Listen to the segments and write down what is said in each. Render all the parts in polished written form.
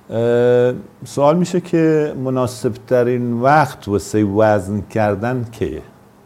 سوال میشه که مناسب ترین وقت واسه وزن کردن کیه؟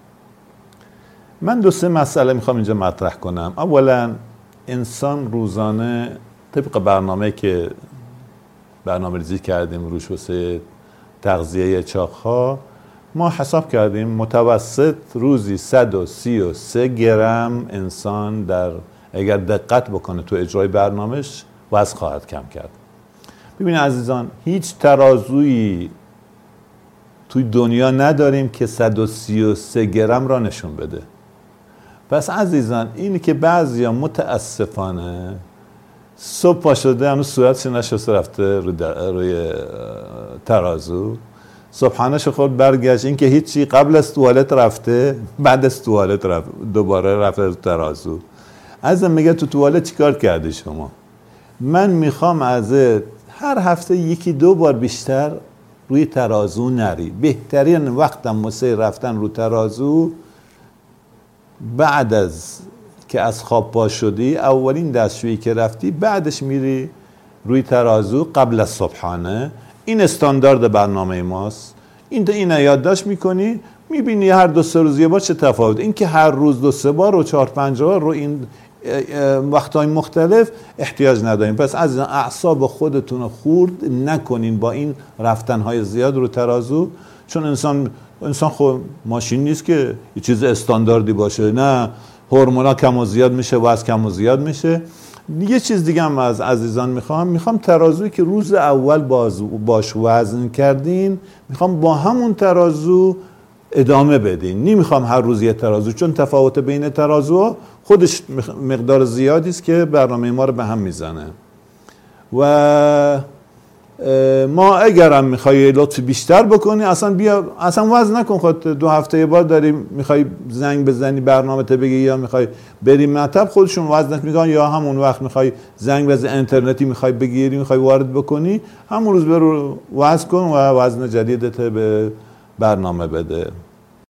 من 2-3 مسئله میخوام اینجا مطرح کنم. اولا انسان روزانه طبق برنامه که برنامه ریزی کردیم روش واسه تغذیه چاق‌ها، ما حساب کردیم متوسط روزی 133 گرم انسان اگر دقت بکنه تو اجرای برنامهش وزن خواهد کم کرد. ببینید عزیزان، هیچ ترازویی توی دنیا نداریم که 133 گرم را نشون بده. پس عزیزان اینی که بعضیا متاسفانه صبح پا شده هنوز صورتش نشسته رفته روی ترازو، صبحانه‌ش خورد برگشت، این که هیچی، قبل از توالت رفته، بعد از توالت دوباره رفته رو ترازو. عزیزم میگه تو توالت چیکار کردی شما؟ من میخوام ازت هر هفته 1-2 بار بیشتر روی ترازو نری. بهترین وقتم واسه رفتن رو ترازو بعد از که از خواب پا شدی، اولین دستشویی که رفتی، بعدش میری روی ترازو قبل از صبحانه. این استاندارد برنامه ماست. این یادداشت میکنی، میبینی هر 2-3 روز یه بار چه تفاوت. این که هر روز 2-3 بار و 4-5 بار رو این وقتهای مختلف احتیاج نداریم. پس از اعصاب خودتون خورد نکنین با این رفتنهای زیاد رو ترازو، چون انسان خود ماشین نیست که یه چیز استانداردی باشه. نه، هورمونا کم و زیاد میشه، وزن کم و زیاد میشه. یه چیز دیگه هم از عزیزان میخوام ترازویی که روز اول باش وزن کردین، میخوام با همون ترازو ادامه بدین. نمیخوام هر روز یه ترازو، چون تفاوت بین ترازوها خودش مقدار زیادی است که برنامه ما رو به هم میزنه. و ما اگرم میخوای لطف بیشتر بکنی، اصلا وزن نکن. خودت 2 هفته یه بار داری میخوای زنگ بزنی برنامه ته بگی یا میخوای بری مطب، خودشون وزنت میگن، یا همون وقت میخوای زنگ بزنی اینترنتی میخوای بگیری، میخوای وارد بکنی، همون روز برو وزن کن و وزن جدیدت به برنامه بده.